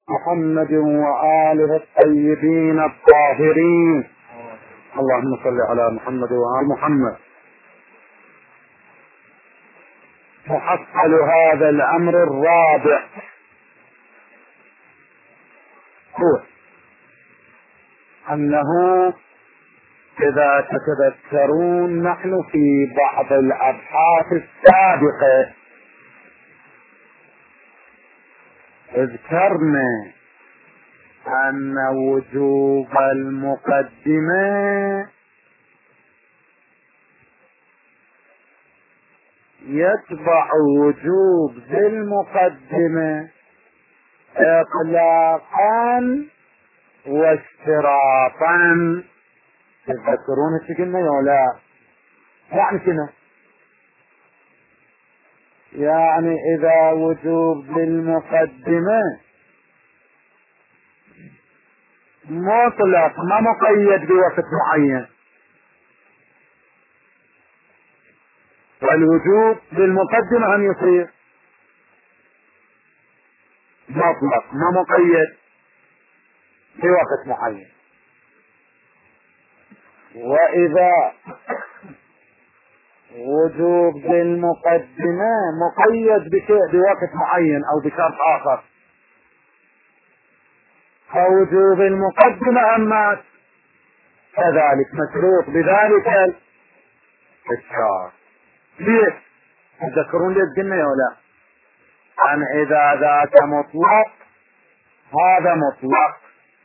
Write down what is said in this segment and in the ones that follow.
محمد وآله الطيبين الطاهرين. اللهم صل على محمد وآل محمد. محصل هذا الأمر الرابع هو أنه إذا تتذكرون نحن في بعض الأبحاث السابقة ذكرنا أن وجوب المقدمة يتبع وجوب ذي المقدمة إطلاقا واشتراطا. تذكرون ايش قلنا يا لا؟ يعني شنو؟ يعني إذا وجوب ذي المقدمة مطلق ما مقيد بوقت معين، والوجوب بالمقدمة أن يصير مطلق ما مقيد بوقت معين. وإذا وجوب بالمقدمة مقيد بشيء بوقت معين أو بشرط آخر، فوجوب المقدمة أما كذلك مشروط بذلك الشرط. ليش؟ تذكرون ليش قلنا يا ولا؟ أن إذا ذاك مطلق هذا مطلق،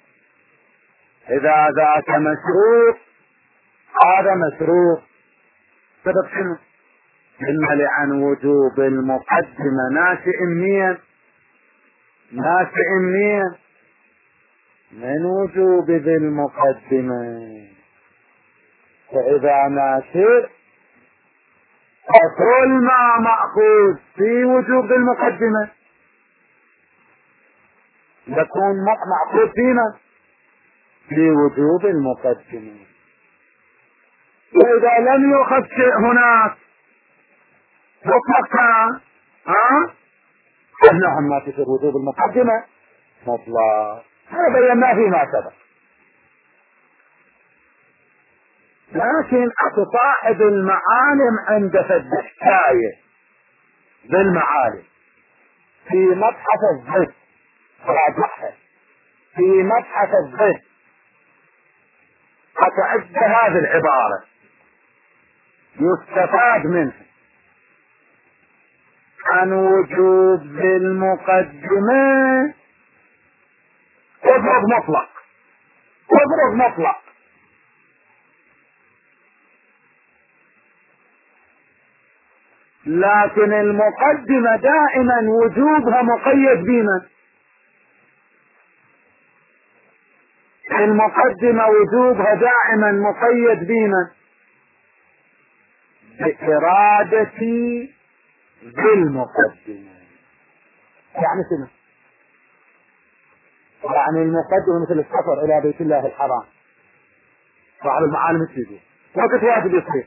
إذا ذاك مشروط هذا مشروط. سبب شنو؟ إما لأن وجوب المقدمة ناشئ منين؟ من وجوب ذي المقدمة. فإذا ناشئ فكل ما مأخوذ في وجوب ذي المقدمة يكون مأخوذ فينا في وجوب المقدمة. وإذا لم يؤخذ شيء هناك مطلقا فإنهم ما تصير وجوب المقدمة مطلق. هذا بيناه فيما سبق. لكن صاحب المعالم عند فد حكاية بالمعالم في مبحث الضد، راجعها في مبحث الضد أتعد هذه العبارة يستفاد منه عن وجوب المقدمة اضرب مطلق. لكن المقدمة دائما وجوبها مقيد بنا. المقدمة وجوبها دائما مقيد بنا بإرادة ذي المقدمة. يعني شنو؟ يعني المقدمة مثل السفر إلى بيت الله الحرام، صاحب المعالم تجي وقت واحد يصير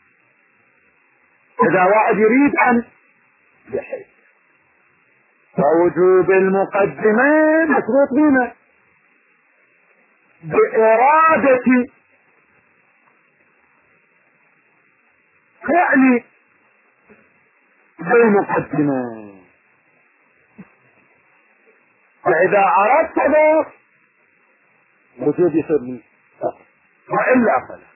إذا واحد يريد أن يحج، فوجوب المقدمة مشروط بنا بإرادة فعل المقدمة. فإذا أردت ذلك وجوب يصير لي، وإلا فلا.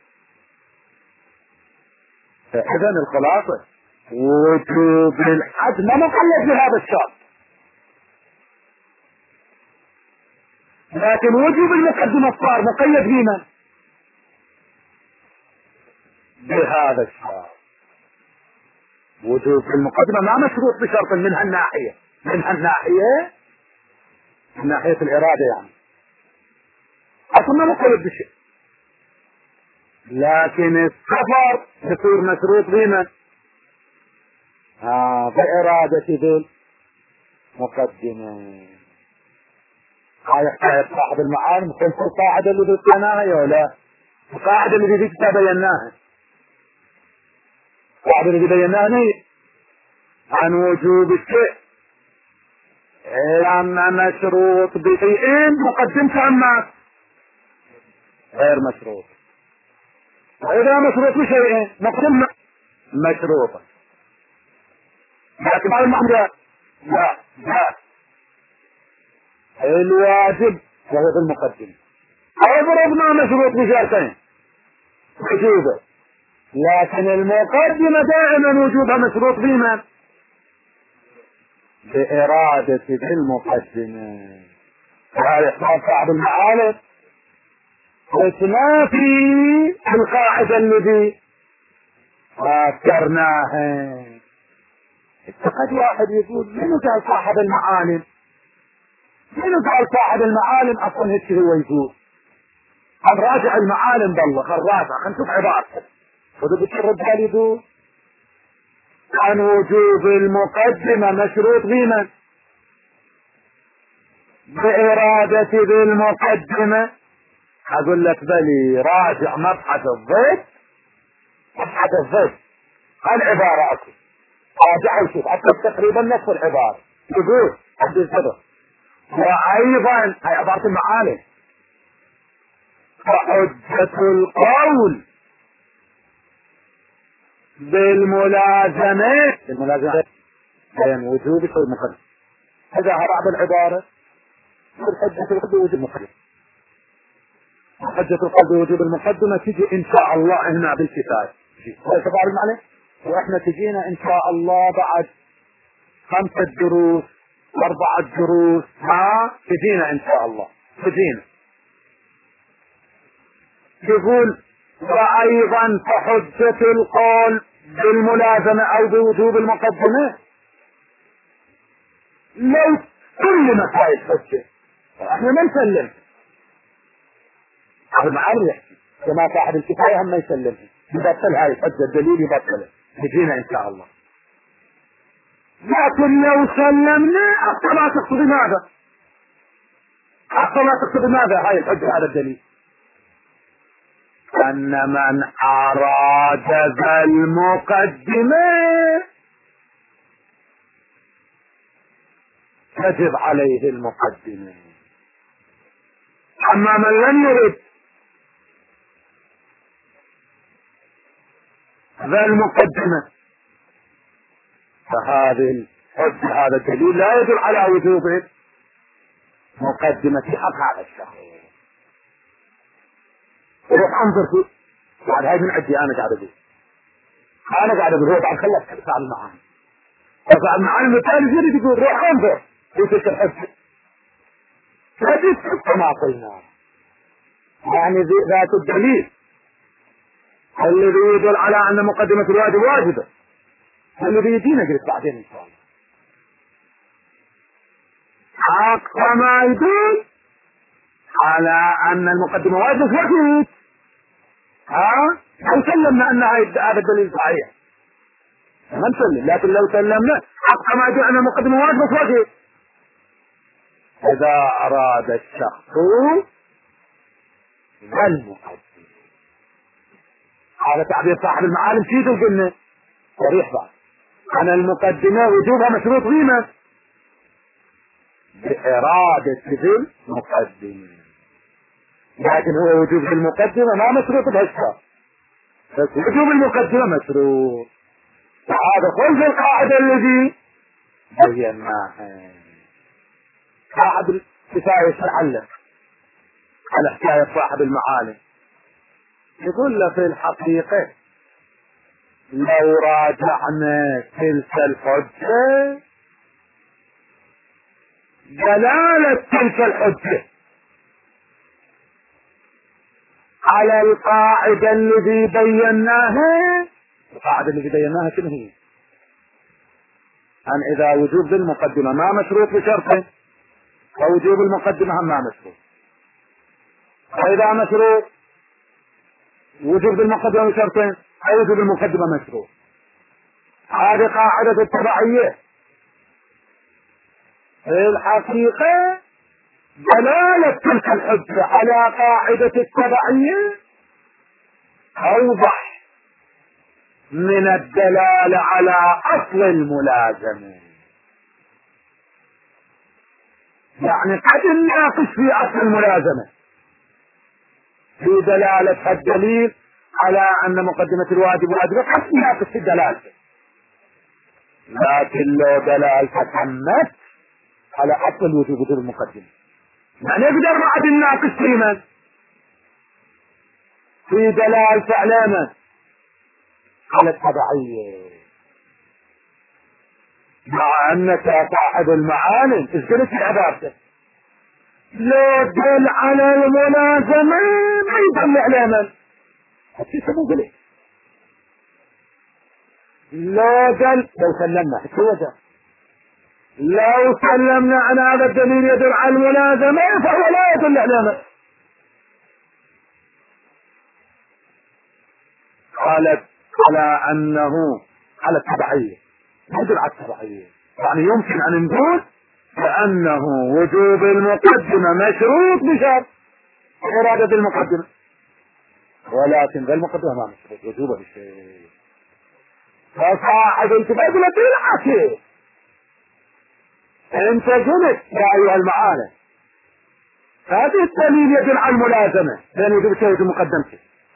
فإذا الخلاصة وجوب الحج ما مقيد بهذا الشرط، لكن وجوب المقدمة صار مقيد بنا بهذا الشرط. وجوب المقدمة ما مشروط بشرط من هالناحية، من ناحية الإرادة، يعني أصلا ما مقيد بشيء. لكن السفر يصير مشروط بنا بإرادة ذي المقدمة. هاي صاحب المعالم كنت القاعدة اللي بيناها يا لا؟ القاعدة اللي بيناها القاعدة اللي بيناها عن وجوب الشيء اما مشروط بشيئين مقدمته اما غير مشروط. واذا مشروط بشيئين مقدمه مشروطه. لكن هذا المعنى لا الواجب وهو في المقدمه. اضربنا مشروط بشرطين وجوبه، لكن المقدمه دائما وجوبها مشروط بمن؟ بإرادة المقدمة. هذا إحصاء صاحب المعارف ما في القاعدة الذي ذكرناها. قد واحد يقول منو قال صاحب المعالم؟ منو قال صاحب المعالم اصلا هيك هو يقول؟ هنراجع المعالم بالله، خنراجع خنشوف عبارته. وده بتشرب قال يقول عن وجوب المقدمة مشروط بمن؟ بإرادة ذي المقدمة. اقول لك بلي راجع مبحث الضد، مبحث الضد العبارة اكو راجع وشوف حتى تقريبا نفس العبارة يقول عبد الصدر. وايضا هاي عبارة المعالم فحجة القول بالملازمة بين وجوب المقدمة. هذا رعب العبارة حجة القول بوجوب المقدمة. حجة القول بوجوب المقدمة تجي ان شاء الله هنا بالكفاية. تبع المعنى واحنا تجينا ان شاء الله بعد 5 دروس 4 دروس ما تجينا ان شاء الله تجينا. يقول وايضا فحجة القول بالملازمة او بوجوب المقدمة لو كل مسائل حجة احنا ما نسلم. صاحب المعارف يحكي كما صاحب الكفاية هم ما يسلمها، يبطل هاي الحجة الدليل يبطلها تجينا ان شاء الله. لكن لو سلمنا حتى لا تقتضي ماذا؟ حتى لا تقتضي ماذا هاي الحجة هذا الدليل؟ أن من أراد ذا المقدمة تجب عليه المقدمة. أما من لم يرد ذا المقدمة فهذه الحجة هذا الدليل لا يدل على وجوب مقدمة في حق هذا الشخص. روح انظر فيه بعد هاي من عندي انا قاعد اقول هو بعد خلص فعل المعاني فعل المعاني الثاني زي يقول روح انظر في تلك الحجة هذه كما قلنا يعني ذات الدليل الذي يدل على ان مقدمة الواجب واجبة الذي يجينا قلت بعدين ان شاء الله حق ما يدل على ان المقدمة واجب وجود لو سلمنا ان هذا الدليل صحيح ما نسلم، لكن لو سلمنا حق ما يدل ان المقدمة واجب وجود. اذا اراد الشخص المقدمة هذا تعبير صاحب المعالم شيء قلنا صريح بعد ان المقدمة وجوبها مشروط بما بإرادة ذي المقدمة، لكن هو وجوب المقدمة ما مشروط بهالشرط بس وجوب المقدمة مشروط. وهذا خلف القاعدة الذي بيناها. صاحب الكفاية يعلم على حكاية صاحب المعالم يقول له في الحقيقة لو راجعنا تلك الحجة دلالة تلك الحجة على القاعدة الذي بيناها. القاعدة الذي بيناها شنو هي؟ أن إذا وجوب المقدمة ما مشروط بشرطه ووجوب المقدمة هم ما مشروط، وإذا مشروط وجوب المقدمة بشرطه أو وجوب المقدمة مشروط. هذه قاعدة التبعية. الحقيقة دلالة تلك الحجة على قاعدة التبعية أوضح من الدلالة على أصل الملازمة. يعني قد نناقش في اصل الملازمة في دلالة الدليل على ان مقدمة الواجب واجبة، قد نناقش في الدلالة، لكن لو دلالة تمت على اصل الوجوب بدون المقدمة ما نقدر بعد نناقش في من في دلالة علامة على التبعية، مع انك يا صاحب المعالم ايش قلت في عبارتك؟ لو دل على الملازمة ما يدل على من؟ حتى مو قلت لو دل، لو سلمنا شو ده؟ لو سلمنا عن هذا الدليل يدل على الملازمة فهو لا يدل على من؟ قالت على انه على التبعية، يدل على التبعية، يعني يمكن ان نقول لانه وجوب المقدمة مشروط بشرط إرادة المقدمة، ولكن ذا المقدمة ما مشروط وجوبه بشيء. فصاحب الكتاب لا تلعب، انت قلت يا ايها المعالم هذا الدليل يدل على الملازمة لان وجوب الشيء في مقدمته،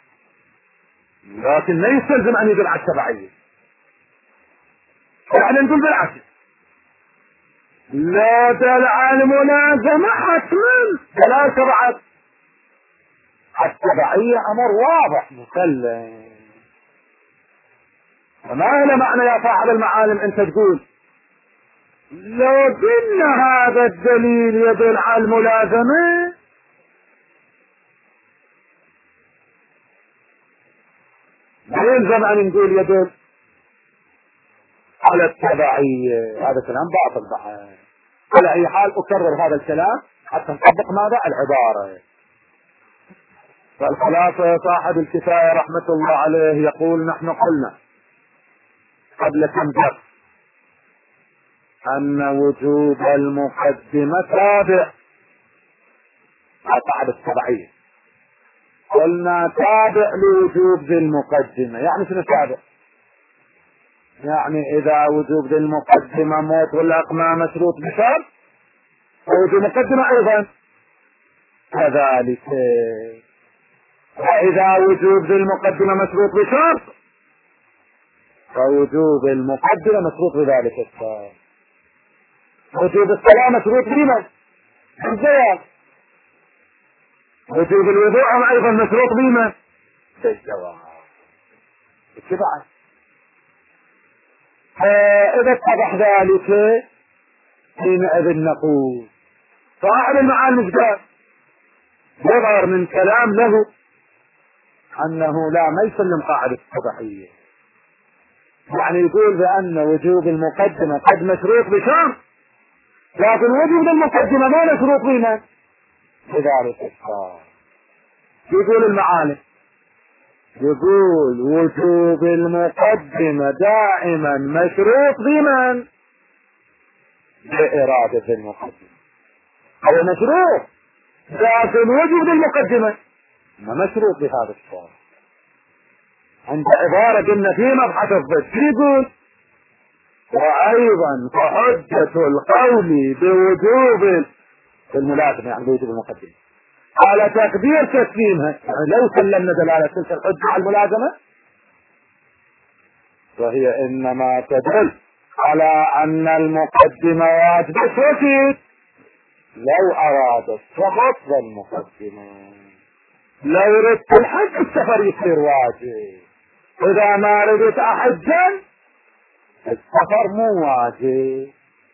لكن لا يستلزم ان يدل على التبعية. يعني نقول بالعكس لا دل على الملازمة حتما فلا تبعت، التبعية امر واضح مسلم. وما له معنى يا صاحب المعالم انت تقول لو قلنا هذا الدليل يدل على الملازمة لا يلزم ان نقول يدل على التبعية، هذا كلام باطل بعد. على اي حال اكرر هذا الكلام حتى نطبق ماذا العبارة. فالخلاصة يا صاحب الكفاية رحمة الله عليه يقول نحن قلنا قبل كم درس ان وجوب المقدمة تابع قاعدة التبعية، قلنا تابع لوجوب ذي المقدمة. يعني شنو تابع؟ يعني اذا وجوب ذي المقدمة مطلق ما مشروط بشرط ووجوب المقدمة ايضا كذلك، واذا وجوب ذي المقدمة مشروط بشرط فوجوب المقدمة مشروط بذلك الشرط. وجوب الصلاة مشروط بما بالزواج، وجوب الوضوء ايضا مشروط بما بالزواج. اتباعا اذا اتضح ذلك حينئذ نقول صاحب المعالم الجداد يظهر من كلام له انه لا ما يسلم قاعدة التبعية، يعني يقول بان وجوب المقدمة قد مشروط بشرط لكن وجوب المقدمة ما مشروط بما بذلك الشرط. يقول المعالم يقول وجوب المقدمة دائما مشروط بمن؟ بإرادة المقدمة، هو مشروط لكن وجوب المقدمة ما مشروط بهذا الشرط. عند عبارة قلنا في مبحث الضد يقول وأيضا فحجة القول بوجوب الملازمة يعني بوجوب المقدمة على تقدير تسليمها، يعني لو سلمنا دلالة تلك الحجة على الملازمة وهي انما تدل على ان المقدمة واجبة وكيد. لو اراد السقط بالمقدمة لو ردت الحج السفر يصير واجب، اذا ما ردت احجا السفر مو واجب.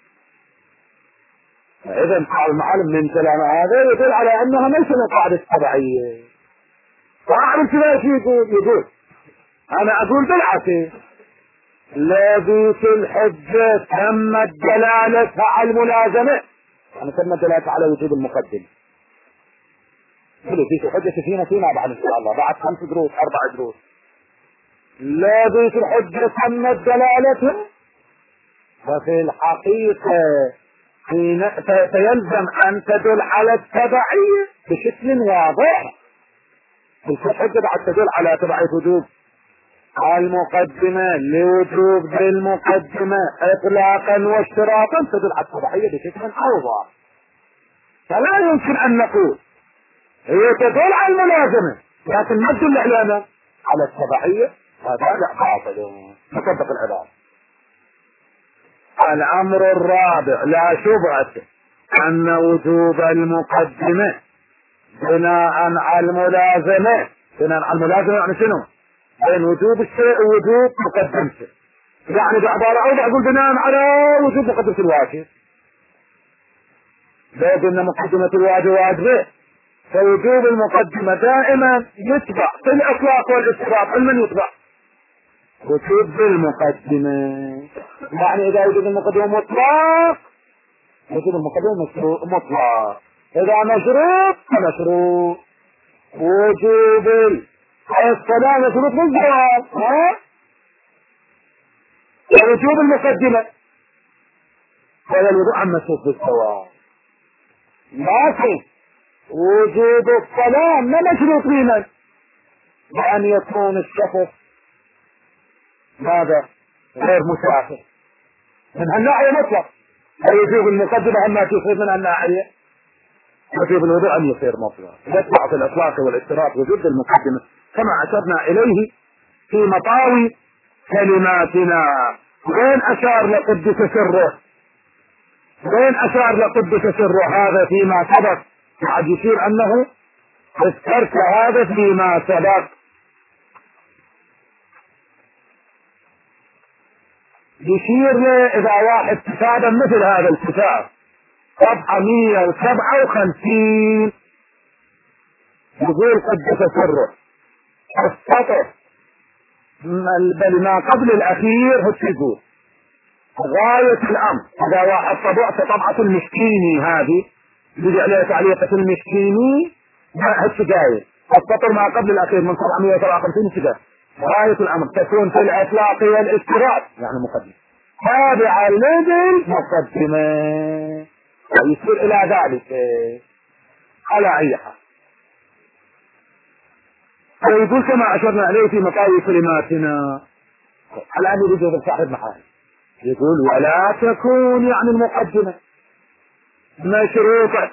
اذا قال المعلم من كلام هذا يدل على انها ليس قاعدة تبعية. فاعرف ايش يقول انا اقول بالعكس لذيذ الحجة تمت دلالتها على الملازمة، يعني تمت دلالتها على وجوب المقدمة. لذيذ الحجة فينا بعد ان شاء الله بعد 5 دروس 4 دروس. لذيذ الحجة تمت دلالتها ففي الحقيقة فيلزم ان تدل على التبعية بشكل واضح. الحجة بعد تدل على تبعية وجوب المقدمة لوجوب المقدمة اطلاقا واشتراطا تدل على التبعية بشكل اوضح. فلا يمكن ان نقول هي تدل على الملازمة لكن ما تدل على التبعية. هذا لا باطل نطبق العبارة. الامر الرابع لا شبهة ان وجوب المقدمة بناء على الملازمة. بناء على الملازمة يعني شنو؟ بين وجوب الشيء ووجوب مقدمته. يعني بعبارة اوضح اقول بناء على وجوب مقدمة الواجب. لو قلنا مقدمة الواجب واجبة فوجوب المقدمة دائما يتبع في الاطلاق والاستباق. من يتبع؟ وجوب المقدمة. يعني اذا وجوب المقدمة مطلق وجوب المقدمة مطلق، اذا مشروط فمشروط. وجوب الصلاة مشروط بالجواب ووجوب المقدمة هذا الوضوء عن مشروط بالجواب. لكن وجوب الصلاة ما مشروط بمن؟ بأن يكون الشخص ماذا؟ غير مسافر. من هالناحية مطلق. وجوب المقدمة أما تصير من هالناحية وجوب الوضوء أن يصير مطلق. يتبع في الإطلاق والاضطراب وجوب المقدمة كما أشرنا إليه في مطاوي كلماتنا. وين أشار لقدس سره؟ وين أشار لقدس سره؟ هذا فيما سبق. قد يصير أنه اذكرت هذا فيما سبق. يشير له إذا واحد كتابا مثل هذا الكتاب صفحة 157 يقول قدس سره السطر بل ما قبل الأخير هو يقول غاية الأمر. إذا واحد طبعت طبعة المسكيني هذه يجي عليها تعليقة المسكيني هالشي جاي السطر ما قبل الأخير من 757 شجاع. غاية الأمر تكون في الإطلاق والاستراد يعني مقدمة تابعة للمقدمة ويصير إلى ذلك على أي حال. ويقول كما أشرنا عليه في مطاوي كلماتنا الآن يجب صاحب محارم يقول ولا تكون يعني المقدمة مشروطة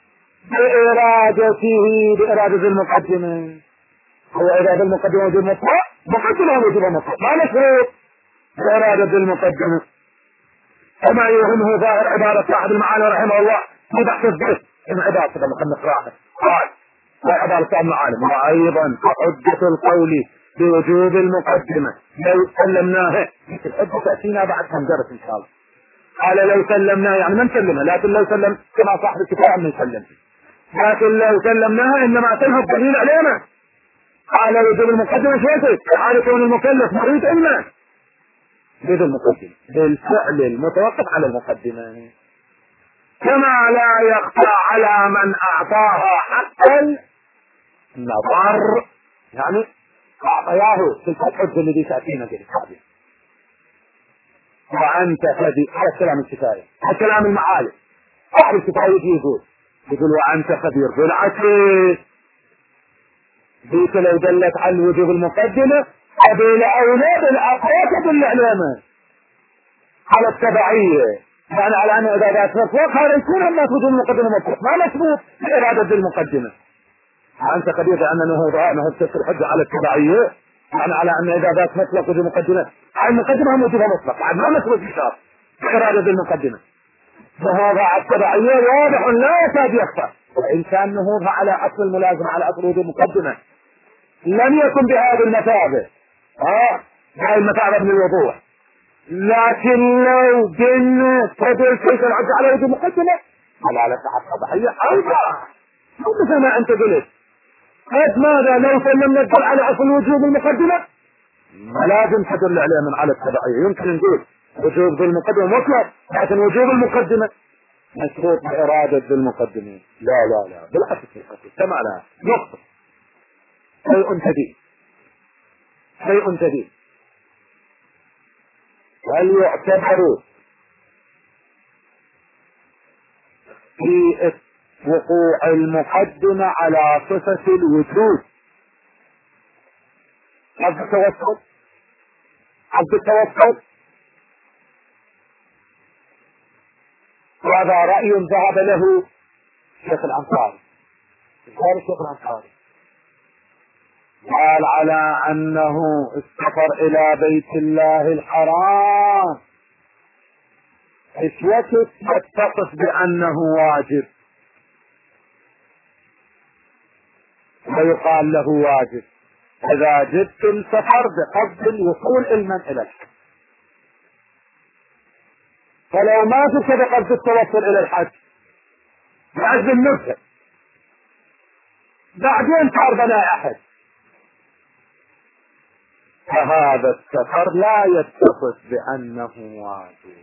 بإرادة المقدمة. هو إرادة المقدمة وجود مطلق مقدمة وجود مطلق ما مشروط بإرادة المقدمة كما يوهمه ظاهر عبارة صاحب المعاني رحمه الله في بحث الضيف من عبارة كما نقرأها قال وعبارة صاحب المعاني وأيضا حجة القول بوجوب المقدمة لو سلمناها مثل حجة تأتينا بعد خنجرة إن شاء الله. قال لو سلمناها يعني من سلمها لكن لو سلم كما صاحب الكتاب من سلم لكن لو سلمناها إنما تنهى الدليل علينا. قال وجوب المقدمة شويتك حال كون المكلف مريض إما بذل المقدمة بالفعل المتوقف على المقدمة كما لا يخفى على من أعطاها حق النظر يعني أعطياه تلك الحجة الذي تأتينا بالتعبير. وأنت فدي هذا الكلام الكفاية هذا الكلام المعالي أحد الكفاية يقول وأنت خبير بالعكس بيت لو دلت على الوجوب المقدمة قبل أولاد الأقوات بالإعلامة على التبعية يعني على أن إذا ذات مطلق هذا يكون أما وجوب المقدمة مطلق ما مشروط بإرادة المقدمة. أنت خبير بأنه ضعنا تفسر الحجة على التبعية يعني على أن إذا ذات مطلق وجوب مقدمة على المقدمة هم وجوبها مطلق يعني ما مشروط بشرط بإرادة المقدمة. فهذا على التبعية واضح لا يكاد يخفى وإن كان نهوضها على أصل الملازمة على أصل وجوب المقدمة لم يكن بهذه المثابة بهذه المثابة من الوضوح. لكن لو قلنا تدل كيف العد على وجوب مقدمة على صحة ضحية أوضح مثل ما أنت قلت ماذا لو سلمنا الدل على أصل وجوب المقدمة ما لازم تدل عليه من على التبعية. يمكن نقول وجوب المقدمة مطلق لكن وجوب المقدمة مشروط بإرادة المقدمة لا بالعكس كما لا نقطة شيء جديد هل يعتبر في وقوع المقدمة على صفة الوجود قصد التوسط وهذا رأي ذهب له الشيخ الأنصاري. قال الشيخ الأنصاري قال على أنه السفر إلى بيت الله الحرام ايش يتصف بأنه واجب ويقال له واجب إذا جدت السفر بقصد الوصول علما إلى الحج. فلو ما جئت بقصد التوصل إلى الحج بعد النزهة بعدين صار بناء أحد، فهذا السفر لا يتصف بأنه واجب.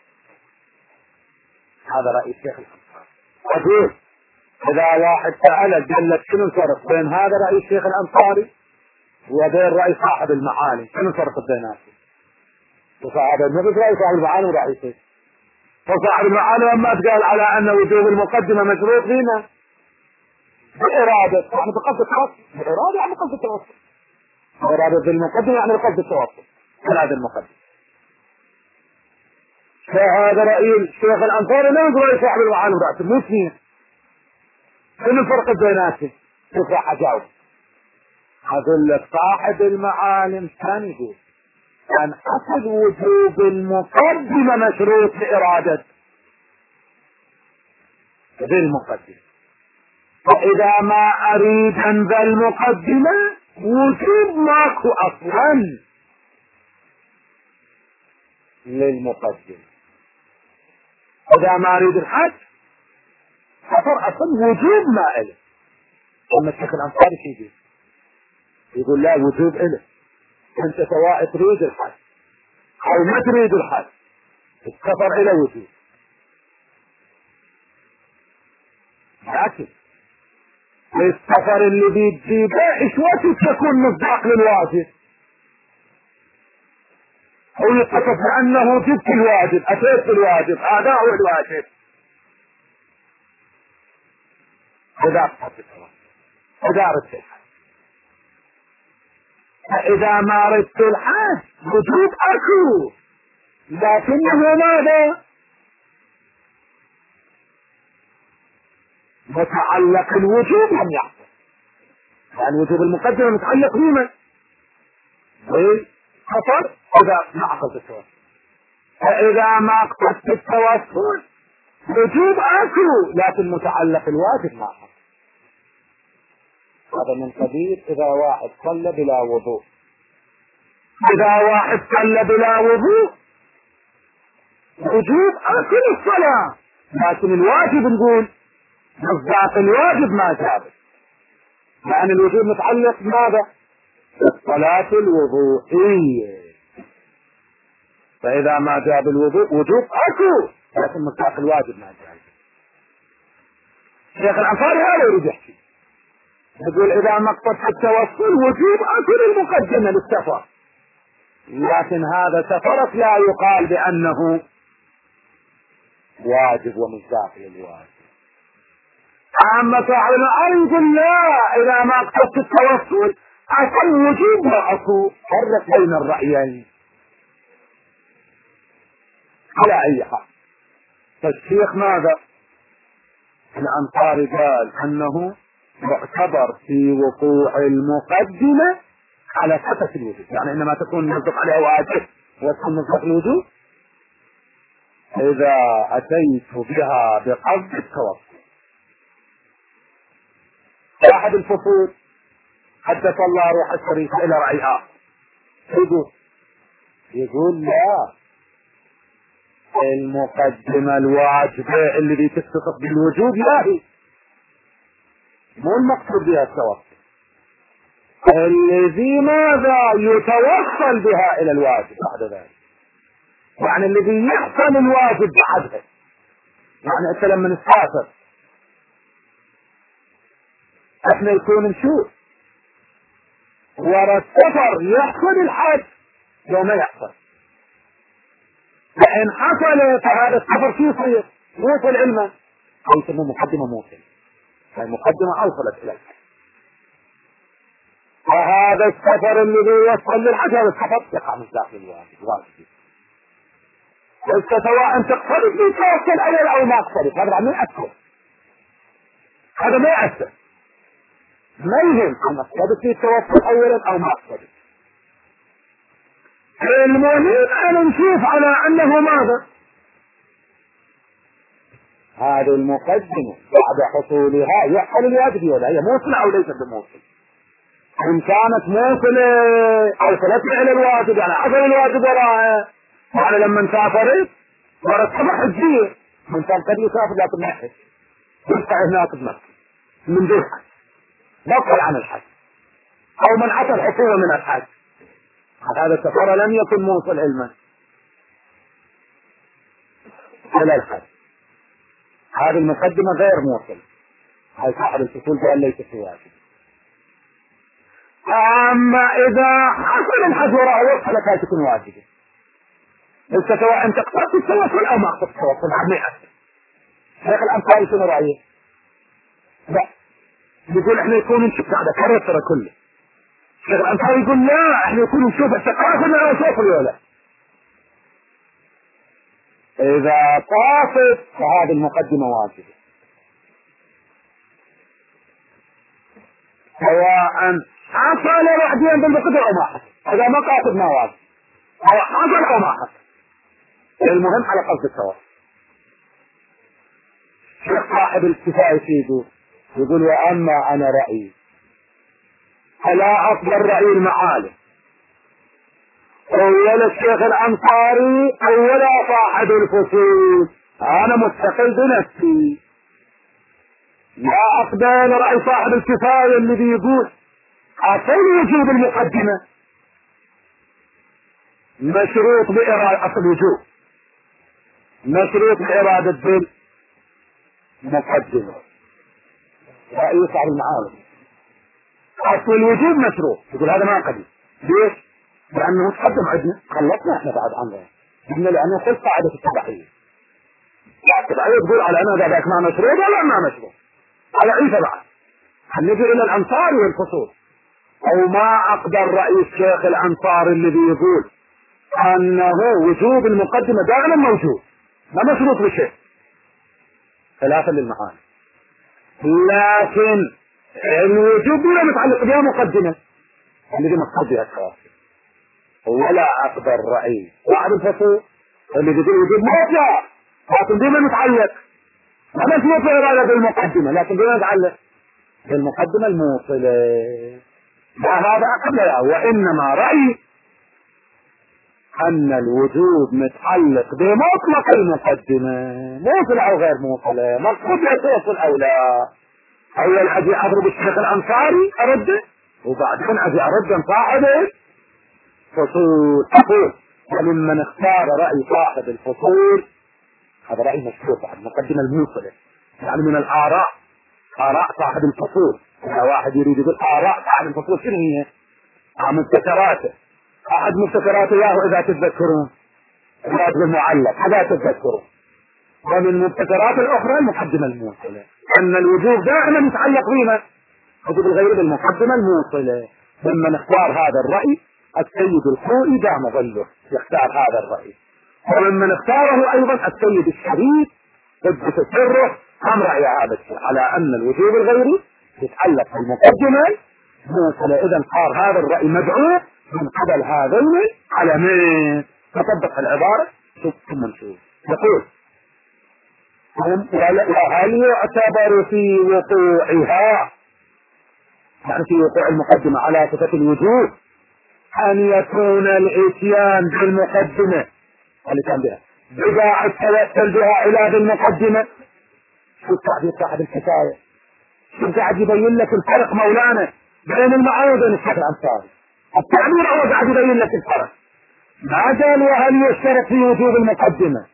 هذا رأي الشيخ الأنصاري. أقول إذا واحد سألك قال لك شنو الفرق بين هذا رأي الشيخ الأنصاري وبين رأي صاحب المعالم، شنو الفرق بيناتهم؟ وصاحب النبي رأي صاحب المعالم ورأي الشيخ. فصاحب المعالم لما قال على أن وجوب المقدمة مشروط فينا بإرادة، يعني بقصد التوصل، بإرادة يعني بقصد التوصل، إرادة بالمقدمة يعني بقصد التوصل، إرادة المقدمة. فهذا رأي الشيخ الأنصاري لا يقول رأي صاحب المعالم رأسه مو اثنين. شنو الفرق بيناتهم؟ كيف راح أجاوب؟ أقول لك صاحب المعالم كان يقول أن أصل وجوب المقدمة مشروط بإرادة ذي المقدمة، فإذا ما أريد أن ذا المقدمة وجوب ماكو أصلا للمقدمة. إذا ما أريد الحج سفر أصلا وجوب ما إله. أما الشيخ الأنصاري شيء يقول لا وجوب إله، أنت سواء تريد الحج أو ما تريد الحج السفر إلى وجوب. لكن السفر اللي بيجيبه إيش وقت تكون مصداق للواجب أو يتصف بأنه جبت الواجب، أتيت الواجب، هذا هو الواجب. إذا أردت الحج، فإذا ما أردت الحج وجوب أكو، لكنه ماذا؟ متعلق الوجوب لم يحصل، يعني وجوب المقدمة متعلق بمن؟ بالسفر إذا ما أخذت التوسل. فإذا ما أخذت التوسل وجوب أكو، لكن متعلق الواجب ما حصل. هذا من قبيل إذا واحد صلى بلا وضوء. إذا واحد صلى بلا وضوء وجوب أكل الصلاة، لكن الواجب نقول مصداق الواجب ما جابت، لأن الوجوب متعلق بماذا؟ الصلاة الوضوئية. فإذا ما جاب الوضوء وجوب أكو، لكن مصداق الواجب ما جابت. الشيخ الأنصاري هذا يريد يحكي، يقول إذا ما اقتضى التوسل وجوب أكل المقدمة للسفر، لكن هذا سفرك لا يقال بأنه واجب ومصداق للواجب. أما صاحب المعالم يقول لا، إذا ما اقتضى التوسل أصل وجوب وأكو، فرق بين الرأيين على أي حال. فالشيخ ماذا؟ الأنصاري قال أنه معتبر في وقوع المقدمة على صفة الوجوب، يعني إنما تكون مصدق عليها واجب وتكون مصدق الوجوب إذا أتيت بها بقصد التوسل. واحد الفصول حدث الله روح الشريف إلى رأي آخر، يقول لا، المقدمة الواجبة اللي تتصف بالوجوب لا هي مو المقصود بها التوسل، الذي ماذا يتوصل بها إلى الواجب بعد ذلك، يعني الذي يحصل الواجب بعدها. يعني أنت لما نسافر احنا يكون نشوف ورا السفر يحصل الحج لو ما يحصل، لأن حصل فهذا السفر شو يصير؟ موصل علما، أو يسموه مقدمة موصل، المقدمة أوصلت إلى الحج. وهذا السفر الذي يوصل للحج هذا السفر يقع من داخل الواجب، واجب. انت سواء تقترب من توصل عليه او ما تقترب، هذا من اكثر. هذا ما يأثر، ما يهم أنا أقصد في التوصل أولا أو ما أقصد. المهم أنا نشوف على أنه ماذا؟ هذه المقدمة بعد حصولها يحصل الواجب ولا هي موصلة أو ليست بموصل؟ إن كانت موصلة أو صلت إلى الواجب يعني حصل الواجب وراها، يعني لما سافرت ورتبها حجية من كان قد يسافر لكن ما حج يبقى هناك بمكة من دون حج بطل عن الحج، أو من أتى الحصول من الحج، هذا السفر لم يكن موصل علما إلى الحج. هذه المقدمة غير موصل، هاي صاحب الفصول قال ليس في واجب. أما إذا حصل الحج وراء وصلت هاي تكون واجبة. انت سواء انت اقترت التوصل او ما اقترت التوصل ما يأثر. شيخ الأنصاري شنو رأيه؟ لا يقول احنا يكون نشوف قاعدة كرر كله. شيخ الأنصاري يقول لا احنا يكون نشوف التقاعد ولا نشوف ولا. إذا طافت فهذه المقدمة واجبة سواء حصل وحديا بالمقدمة او ما حصل. إذا ما قاصد ما واجب او حصل او ما حصل، المهم على قصد التوصل. شيخ صاحب الكفاية يقول وأما أنا رأيي فلا أقبل رأي المعالم أول الشيخ الأنصاري أول صاحب الفصول، أنا مستقل بنفسي لا أقبل رأي صاحب الكفاية الذي يقول أصل وجوب المقدمة مشروط بإرادة، أصل وجوب مشروط بإرادة بالمقدمة. رأي صاحب المعالم أصل الوجوب مشروط، يقول هذا ما قبل. ليش؟ لأنه تقدم عندنا خلصنا احنا بعد عنه قلنا لأنه كل قاعدة التبعية التبعية تقول على أنا ذاك ما مشروط ولا ما مشروط على عيسى بعد. هنجي إلى الأنصار والفصول أو ما أقدر رأي الشيخ الأنصار الذي يقول أنه وجوب المقدمة دائما موجود ما مشروط بشيء خلافا للمعاني، لكن الوجوب لا متعلق بها مقدمة الذي مقصدها الخاص. ولا أقدر رأي واحد الفصول اللي يقول وجوب موجود لكن ديما متعلق ما مشروط إرادة بالمقدمة لكن ديما متعلق بالمقدمة الموصلة. لا هذا قبل لا، وإنما رأي أن الوجوب متعلق بمطلق المقدمة موصلة أو غير موصلة، مقصود يتوصل أو لا. أول أجي أضرب الشيخ الأنصاري أرده وبعدين أجي أرد صاحب فصول أقول وممن اختار رأي صاحب الفصول هذا رأي مشهور بعد المقدمة الموصلة يعني من الآراء آراء صاحب الفصول. إذا واحد يريد يقول آراء صاحب الفصول شنو هي؟ مبتكراته أحد مبتكراته ياهو إذا تتذكرون الواجب المعلق هذا تتذكرون. ومن المبتكرات الأخرى المقدمة الموصلة أن الوجوب دائما يتعلق بما وجوب الغير بالمقدمة الموصلة. ممن اختار هذا الرأي السيد الخوئي دام ظله يختار هذا الرأي، وممن اختاره أيضا السيد الشريف ضد سره هم رأي هذا الشيء على أن الوجوب الغيري يتعلق بالمقدمة الموصلة. إذا صار هذا الرأي مدعو من قبل هذين على من تطبق العبارة ثم نشوف. يقول وهل يعتبر في وقوعها يعني في وقوع المقدمة على صفة الوجوب أن يكون الإتيان بالمقدمة اللي كان بها بداعة التوسل بها إلى المقدمة. شو التعبير صاحب الحكاية شو قاعد يبين لك الفرق مولانا بين المعاني وبين الشيخ الأنصاري. التعبير هو قاعد يبين لك الفرق. ما قال وهل يشترط في وجوب المقدمة؟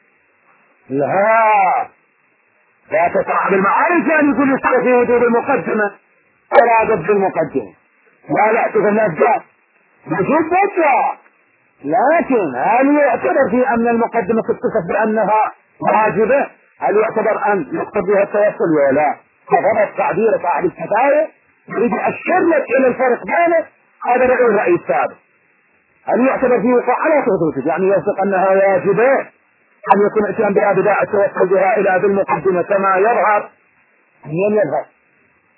لا صاحب المعاني كان يقول يشترط في وجوب المقدمة إرادة بالمقدمة. لا تقول الناس قال وجوب مطلق، لكن هل يعتبر في أن المقدمة تتصف بأنها واجبة؟ هل يعتبر أن يقصد بها التوصل ولا لا؟ فضبط تعبير صاحب الكفاية يريد أشير لك إلى الفرق بينه. هذا الرأي السابق هل يعتبر فيه وقوع على صفة يعني يوثق أنها واجبة أن يكون اتيان بها بداعة التوصل بها إلى بالمقدمة كما يظهر من يظهر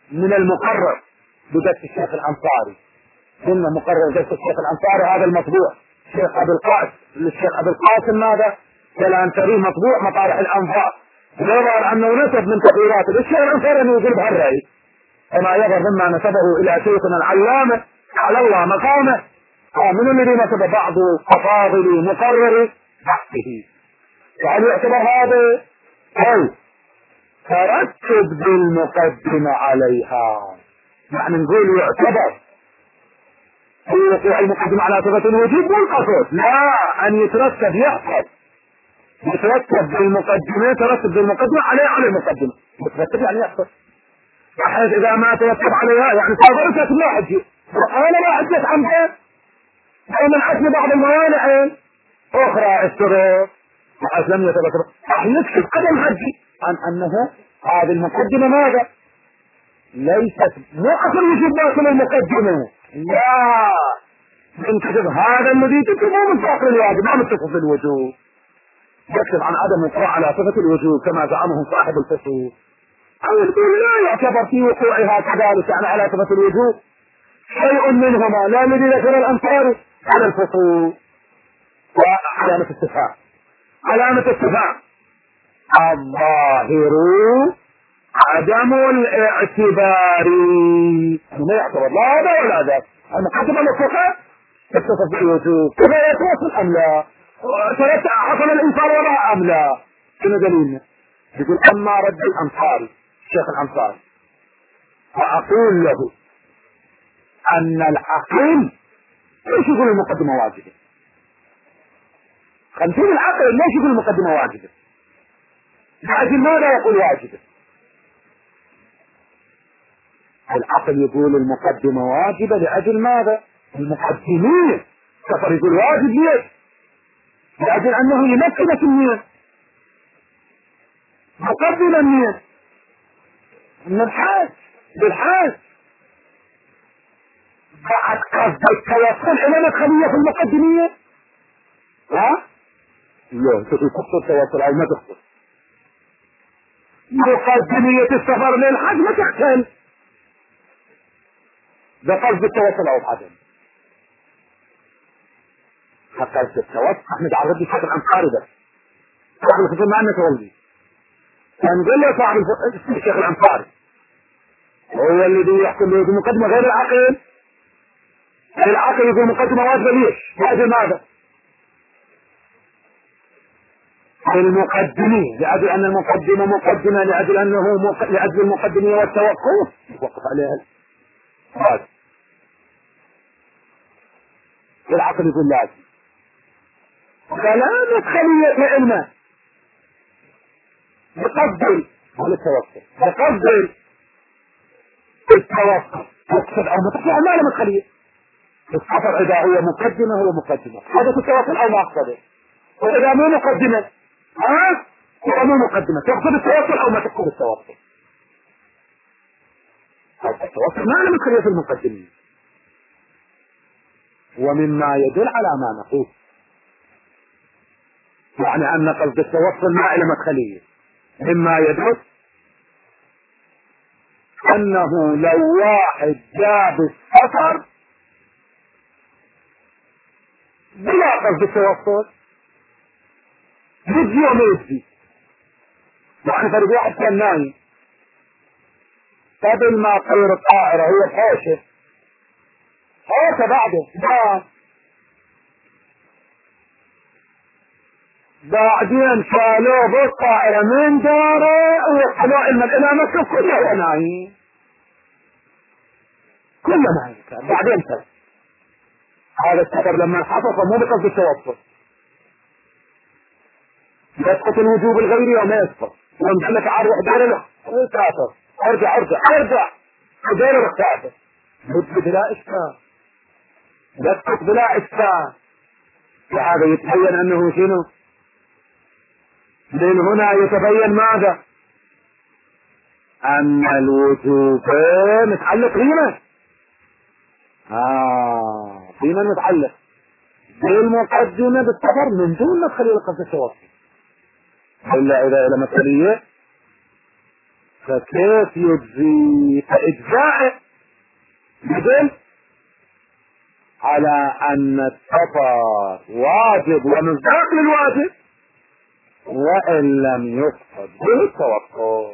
من المقرر بدرس الشيخ الأنصاري، ثم مقرر درس الشيخ الأنصاري هذا المطبوع الشيخ أبي القاسم للشيخ أبي القاسم ماذا؟ كالأنصاري مطبوع مطارح الأنفاق، يظهر أنه نسب من تغييراته للشيخ الأنصاري أنه يقول بهالرأي، كما يظهر مما نسبه إلى شيخنا العلامة على الله مقامه من الذي نسب بعض تفاضل مقرر بحثه. يعني يعتبر هذا أو ترتب بالمقدمة عليها، يعني نقول يعتبر في وقوع المقدمة على صفة الوجود والقصد، لا أن يترتب يحصل يترتب بالمقدمة، يترتب بالمقدمة على المقدمة، يترتب يعني يحصل، بحيث إذا ما ترتب عليها يعني صادرتك لا حجة وأنا لا حجة عمدا أو من حسن بعض الموانع أخرى الشروط بحيث لم يترتب يكشف قدم حجي عن أنه هذه المقدمة ماذا؟ ليست مو أصل وجود داخل المقدمة، لا ينكشف هذا الذي تكتبه من داخل الواجب ما متصف بالوجود، يكتب عن عدم وقوع على صفة الوجود كما زعمه صاحب الفصول، أو يقول لا يعتبر في وقوعها كذلك يعني على صفة الوجود شيء منهما، لا الذي ذكر الأنصاري على الفصول. وعلامة استفهام، علامة استفهام الظاهر عدم الاعتبار، ما يعتبر لا هذا ولا ذاك، المقدمة مطلقة تتصف بالوجود كما يتوصل أم لا، حصل الإنصار ولا أم لا، شنو دليلنا؟ يقول أما رد الأنصاري الشيخ الأنصاري فأقول له أن العقل ليش يقول المقدمة واجبة؟ 50 العقل ليش يقول المقدمة واجبة؟ لأجل ماذا يقول واجبة؟ العقل يقول المقدمة واجبة لأجل ماذا؟ المقدمين كفر يقول واجب ليش؟ لأجل أنه يمكن النية مقدم النية من الحاج بالحاج بعد قصد التوصل إلى مدخلية في المقدمية ها؟ لا تقصد التوصل أو ما تقصد مقدمية السفر للحج ما تختل ده قصد التوصل أو الحجم قصد التوصل احمد على رد الشيخ الأنصاري ده صاحب الفصول معنا تولي فنقول له صاحب الشيخ الأنصاري هو الذي يحكم له بمقدمة غير العقل، العقل يقول مقدمة واجبة ليش؟ لأجل ماذا؟ المقدمين لأجل أن المقدمة مقدمة لأجل أنه لأجل المقدمية والتوقف يوقف عليها هذا العقل يقول لازم كلام خلية علمه يقدر على التوقف يقدر التوقف تقصد أو ما تقصد ما لم تخليه السفر إذا هو مقدمة هو مقدمة هذا التوقف أو ما أقصده، وإذا مو مقدمة هو مو مقدمة تقصد التوقف أو ما تقصد التوقف، هذا التوقف ما لم تخليه في المقدمين. ومما يدل على ما نقول يعني أن قصد التوقف ما إلى مدخلية، مما يدل أنه لو واحد جاب السفر بلا قصد التوصل يجي وما يجي، يعني فرق واحد كان نايم قبل ما طير الطائرة هو الحوشة بعده بعدين شالوه بالطائرة من داره ويحلوه إلى مكة كله نايم بعدين صار هذا السفر لما حصل مو بقصد التوصل يسقط الوجوب الغيري وما يسقط وانت لك عروح دار له تاسر ارجع دار له تاسر بلا اشكال يسقط بلا اشكال، وهذا يتبين انه شنو؟ من هنا يتبين ماذا؟ ان الوجوب متعلق بما بما متعلق بالمقدمة بالسفر من دون مدخل الى قصد التوصل، إلا إذا إلى مسألية فكيف يجزي؟ فإجزاء يدل على أن السفر واجب ومصداق للواجب، وإن لم يفقد به التوقف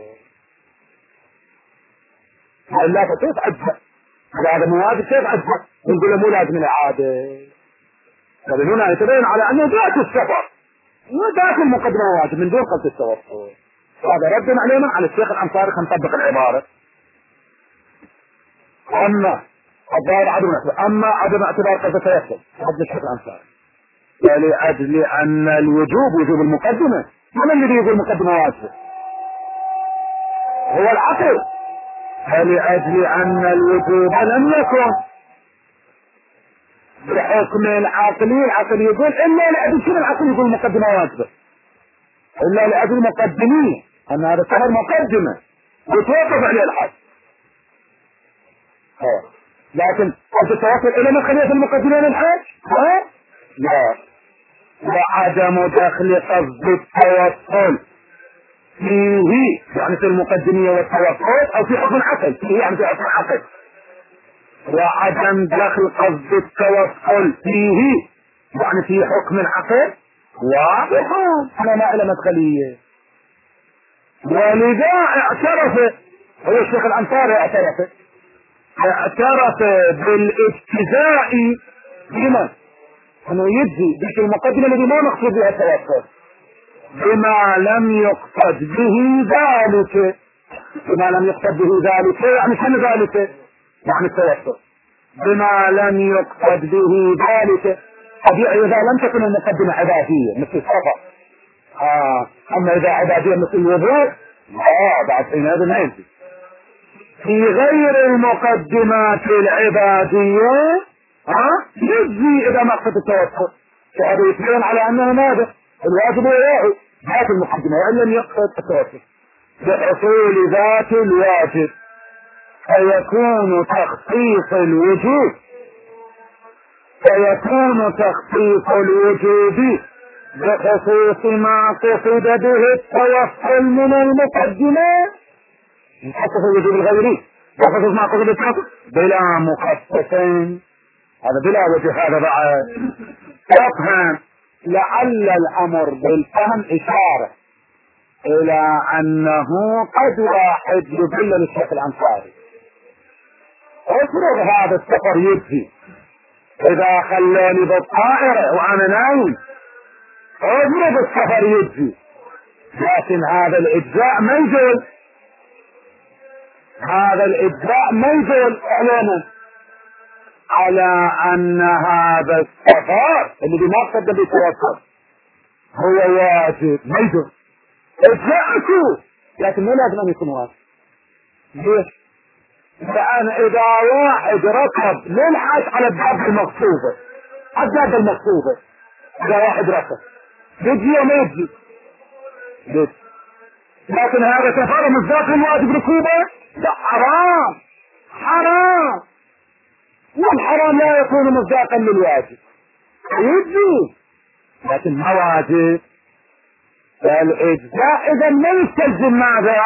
إلا فكيف أجزاء؟ هذا مو واجب كيف أجزاء؟ نقول مو لازم الإعادة. فهنا يتبين على أنه ذات السفر وذات المقدمة واجب من دون قصد التوقف. هذا رد علينا على الشيخ الأنصاري. نطبق العبارة. أما الظاهر عدم الاعتبار، أما عدم اعتبار قصد التوقف رد الشيخ الأنصاري فلأجل أن الوجوب وجوب المقدمة. من الذي يقول المقدمة واجبة؟ هو العقل. فلأجل أن الوجوب لم يكن بحكم العقلي، العقل يقول إلا لأجل شنو العقل يقول المقدمة واجبة؟ إلا لأجل مقدمين أن هذا السفر مقدمة وتوقف عليه الحد. لكن قد تتوصل إلى مخلية المقدمين الحج؟ لا. وعدم دخل قصد التوصل فيه يعني في المقدمية والتوصل أو في حكم العقل فيه يعني في حكم العقل. وعدم دخل قصد التوصل فيه يعني في حكم العقل واضحة على ما إلى مدخلية. ولذا اعترف هو الشيخ الأنصاري اعترف بالاجتزاء بما انه يجزي بك المقدمة الذي ما نقصد بها التوصل بما لم يقصد به ذلك. بما لم يقصد به ذلك يعني شنو ذلك؟ يعني التوصل. بما لم يقصد به ذلك طبيعي إذا لم تكن المقدمة عبادية مثل الصفا. أما إذا عبادية مثل الوضوء لا بعد حينئذ ما يجزي. في غير المقدمات العبادية يجزي إذا ما قصد التوصل. فهذا يتبين على أنه ماذا؟ الواجب يراعي ذات المقدمة وإن لم يقصد التوصل بحصول ذات الواجب فيكون تخصيص الوجوب بخصوص ما قصد به التوصل من المقدمة يخصص الوجوب الغيري بخصوص ما قصد التوصل بلا مخصصين. هذا بلا وجه. هذا بعد تفهم لعل الأمر بالفهم إشارة إلى أنه قد واحد يدل للشيخ الأنصاري افرض هذا السفر يجزي إذا خلاني بالطائرة وأنا نايم افرض السفر يجزي لكن هذا الإجزاء ما يدل علينا على أن هذا السفر الذي ما قد بيتوصل هو واجب ما يدل. إجزاءته لكن مو لازم أن يكون واجب. ليش؟ لأن إذا واحد ركب للحج على الدابة المغصوبة إذا واحد ركب يجي وما يجي ليش؟ لكن هذا سفر مصداق الواجب ركوبه لا حرام والحرام لا يكون مصداقا للواجب يجي لكن ما واجب. فالإجزاء إذا ما يستلزم ماذا؟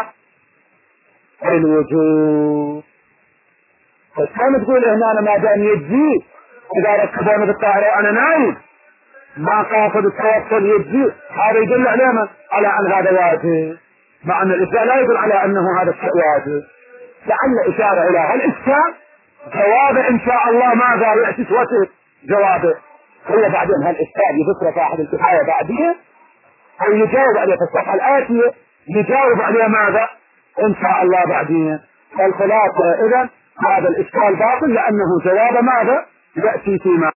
الوجوب. فكان تقول هنا أنا ما دام يجزي إذا ركبوني بالطائرة وأنا نايم ما قاصد التوصل يجزي هذا يدل علينا على أن هذا واجب مع أن الإجزاء لا يدل على أنه هذا الشيء واجب. لعل إشارة إلى هالإشكال جوابه إن شاء الله ماذا يأتي وجه جوابه هو بعدين هالإشكال يذكر صاحب الكفاية بعدين أو يجاوب عليه في الصفحة الآتية يجاوب عليه ماذا إن شاء الله بعدين. فالخلاصة إذن هذا الإشكال باطل لأنه جواب ماذا يأتي فيما